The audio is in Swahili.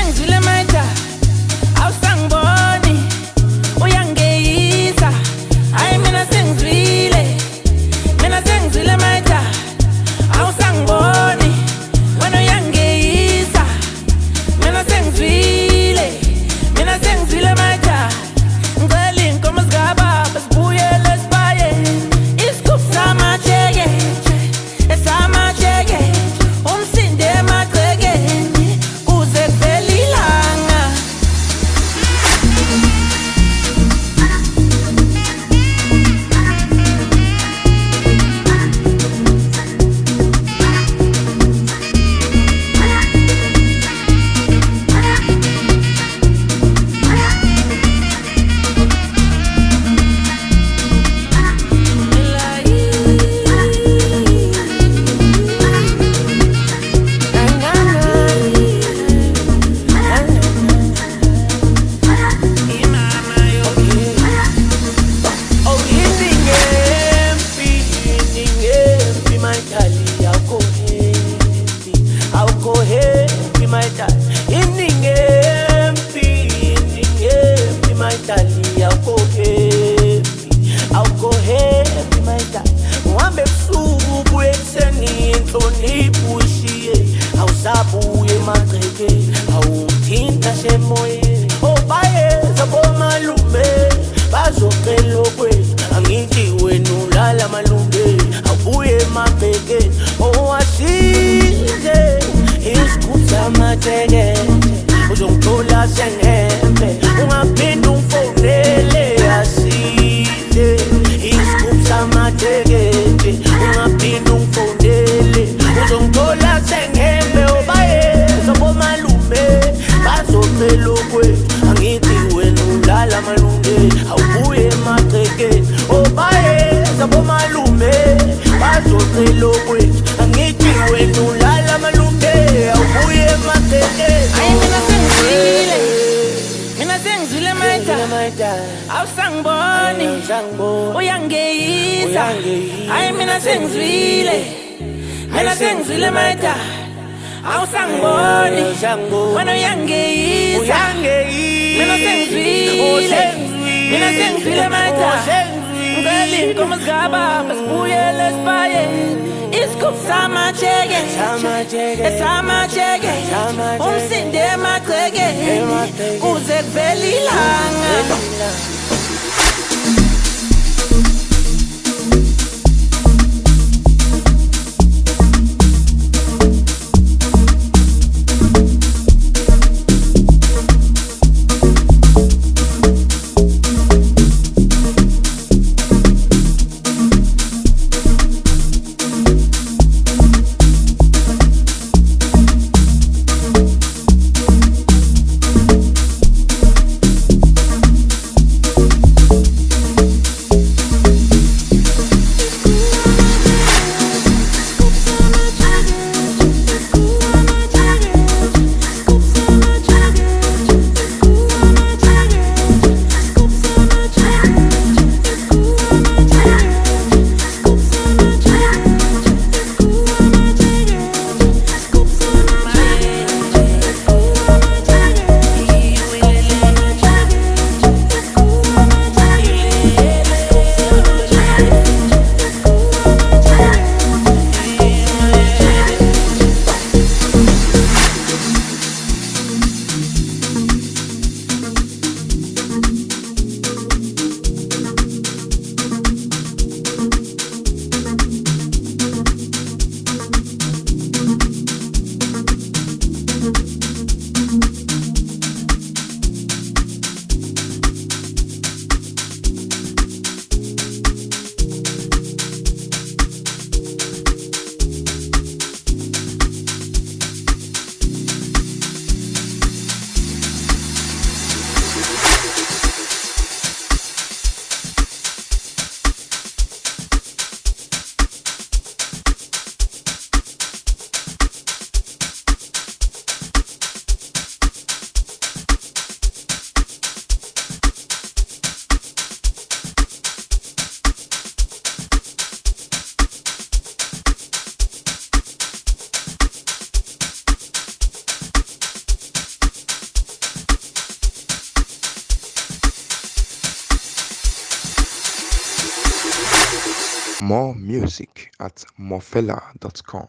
sengizwile maita awusangiboni uyangeyisa hayi mina sengizwile maita awusangiboni wena uyangeyisa mina sengizwile maita ngicela inkomo zikababa sibuyele sibaye isigubhu samajeke umsinde emagcekeni kuze kuvele ilanga uhambe busuku buye ekuseni inhlonipho uyishiye awusabuye emagcekeni awuthinta semoyeni obayeza bomalume bazocela okwethu angithi wena ulala malume awubuye emabhekeni owasize isigubhu samajeke uzongithola sengembe ungaphinde ungifowunele asile isigubhu samajeke ungaphinde ungifowunele uzongithola sengembe obayeza bomalume bazocela okwethu angithi wena ulala malume awubuye emagcekeni obayeza bomalume bazocela okwethu angithi wena ulala malume awubuye emagcekeni mina sengizwile maita awusangiboni uyangeyisa hayi mina sengizwile maita awusangiboni wena uyangeyisa mina sengizwile maita ngicela inkomo zikababa sibuyele sibaye isigubhu samajeke umsinde emagcekeni kuze kuvele ilanga More music at morfella.com.